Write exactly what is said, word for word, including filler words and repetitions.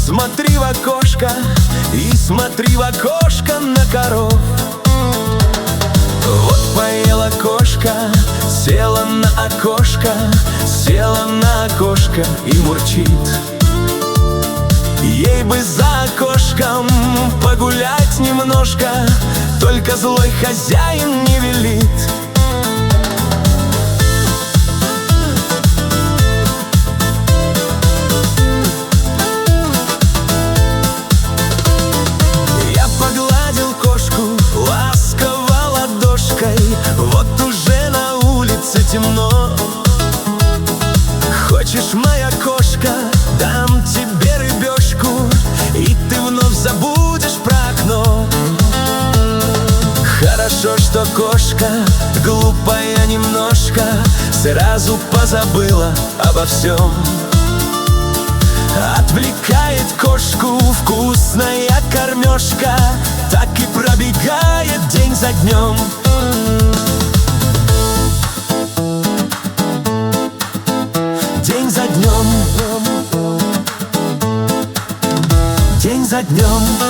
Смотри в окошко и смотри в окошко на коров. Вот поела кошка, села на окошко, села на окошко и мурчит. Ей бы за окошком погулять немножко, только злой хозяин не велит. Я погладил кошку ласково ладошкой, вот уже на улице темно. Хочешь, моя кошка, дам тебе рыбешку, и ты вновь забудешь про окно. Хорошо, что кошка, глупая немножко, сразу позабыла обо всем. Отвлекает кошку вкусная кормежка, так и пробегает день за днем. День за днем, день за днем.